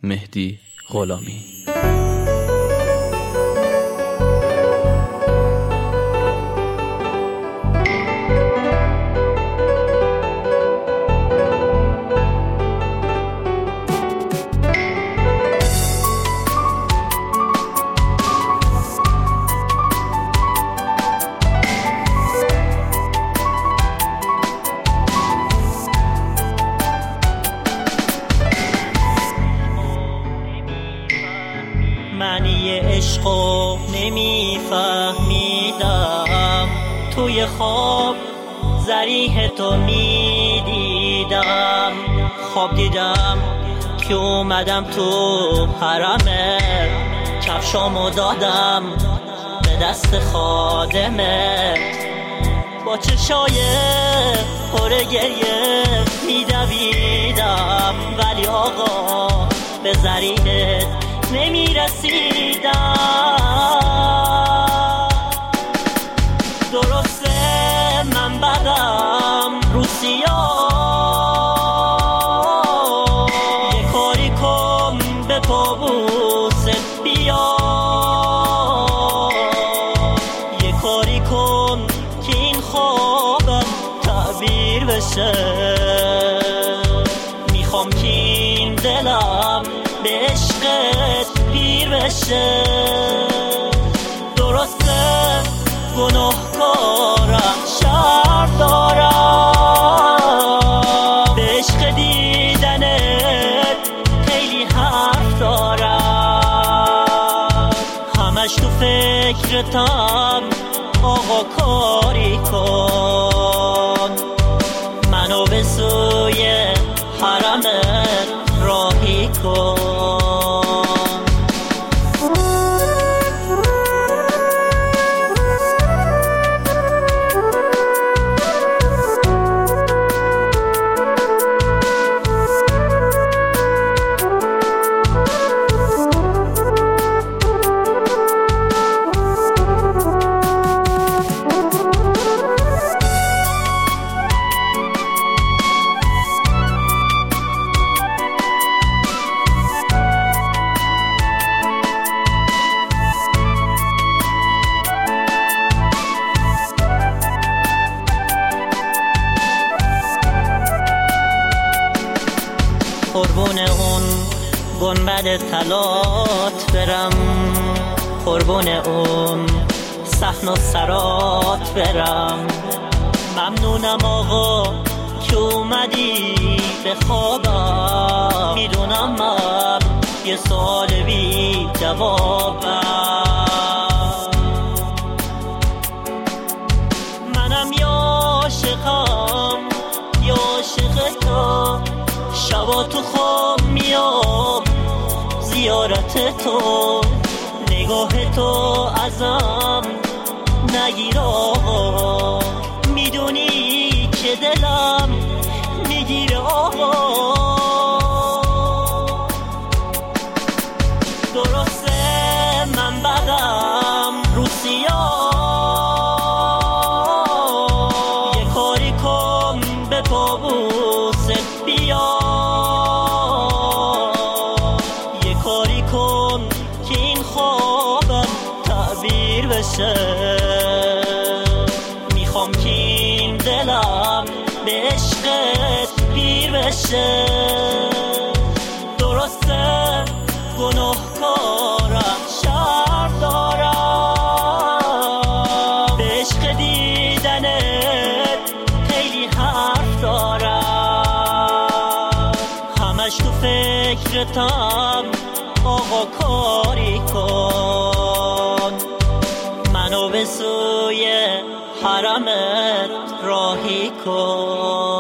مهدی غلامی. معنی عشقو نمیفهمیدم، توی خواب ذریح تو میدیدم. خواب دیدم که اومدم تو حرمت، کفشامو دادم به دست خادمت. با چشای پر گریه میدویدم، ولی آقا به ذریحت نمیرسیدم. درسته من بدم رو سیاه، یه کاری کن به پابوست بیا، یه کاری کن که این خوابم تعبیر بشه. میخوام که این دلم به عشقت پیر بشه. درسته گناهکارم، شر دارم، به عشق دیدنت خیلی حرف دارم. همش تو فکرتم، آقا کاری کن، منو به سوی حرمت راهی کن. قربون اون گنبد طلات برم، قربون اون صحن و سرات برم. ممنونم آقا که اومدی به خوابم، میدونم من یه سوال بی جوابم. منم یا عاشقم یا عاشق تو، شبا تو خواب میام زیارت تو. نگاه تو ازم نگیر آقا، میدونی که دلم میگیره آقا. درسته من بدم رو سیاه، یه کاری کن به پابوست بیا، یه کاری کن که این خوابم تعبیر بشه. میخوام که این دلم به عشقت پیر بشه. درسته گناهکارم، شر دارم، به عشق دیدنت خیلی حرف دارم. همش تو فکرتم، آقا کاری کن، منو به سوی حرمت راهی کن.